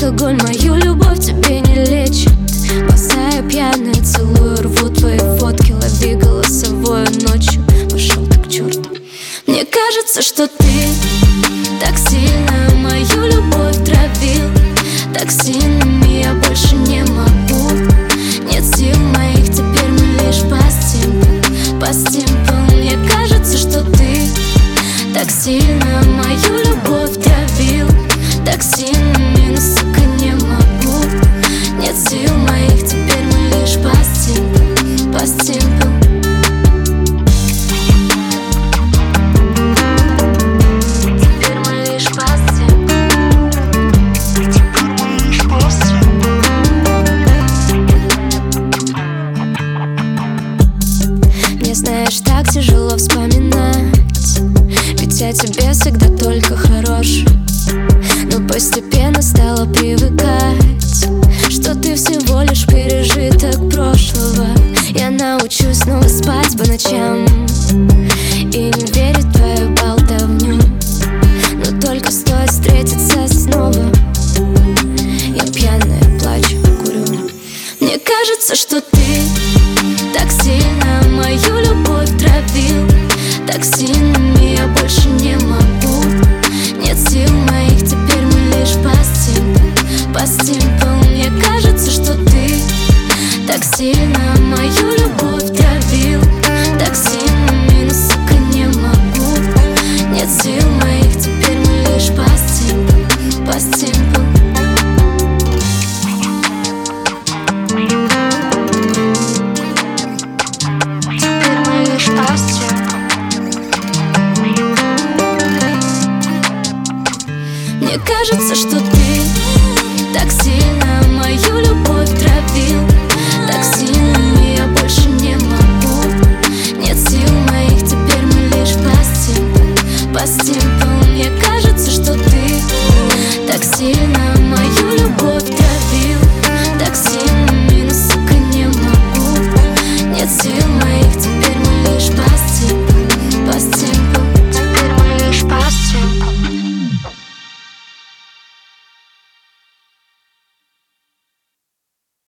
алкоголь мою любовь тебе не лечит. Босая, пьяная, целую, рву твои фотки. Лови голосовое ночью, пошел ты к черту. Мне кажется, что ты так сильно мою любовь травил. Так сильными я больше не могу. Нет сил моих, теперь мы лишь по стимпу. Мне кажется, что ты так сильно мою любовь травил. Так сильными, но, сука, не могу. Нет сил моих, теперь мы лишь по стимпу. Теперь мы лишь по стимпу. Мне, знаешь, так тяжело вспоминать, ведь я тебе всегда только хорош. Но постепенно стала привыкать, что ты всего лишь пережиток прошлого. Я научусь снова спать по ночам и не верить в твою болтовню. Но только стоит встретиться снова, я пьяная, плачу, курю. Мне кажется, что ты так сильно мою любовь травил. Так сильными я больше не могу. Нет сил моих, теперь мы лишь по стимпу. Мне кажется, что ты так сильно мою любовь травил. Так сильными, но, сука, не могу. Нет сил моих, теперь мы лишь по стимпу. Теперь мы лишь по стимпу. Мне кажется, что ты так сильно мою любовь травил. Так сильными я больше не могу. Нет сил моих, теперь мы лишь по стимпу. Мне кажется, что ты так сильно